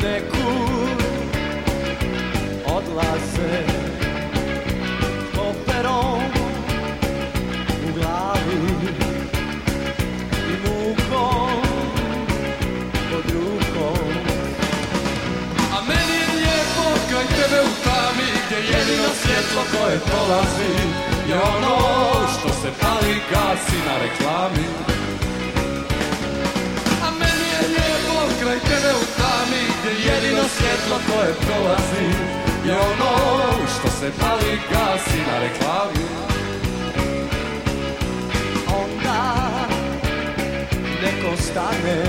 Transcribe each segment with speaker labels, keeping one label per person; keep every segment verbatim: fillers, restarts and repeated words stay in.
Speaker 1: nekud odlaze koferom u glavi i mukom pod rukom.
Speaker 2: A meni je lijepo kraj tebe u tami, gdje jedino svjetlo koje prolazi je ono što se pali gasi na reklami. A meni je lijepo kraj tebe u tami, gdje jedino svjetlo koje prolazi je ono što se pali gasi na reklami.
Speaker 1: Onda neko stane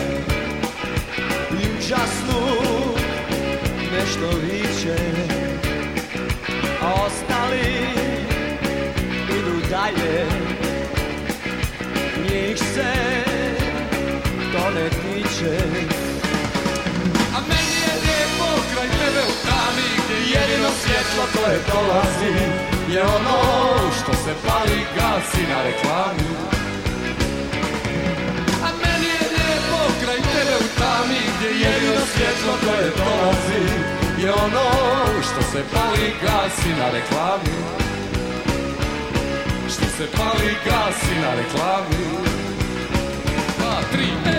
Speaker 1: i užasnu nešto viče, a ostali idu dalje, njih se to ne tiče.
Speaker 2: A meni je lijepo kraj tebe u tami, gdje jedino svjetlo koje dolazi je ono što se pali gasi na reklami. A meni je lijepo kraj tebe u tami, gdje jedino svjetlo koje dolazi je ono što se pali gasi na reklami. Što se pali gasi na reklami. Dva, tri,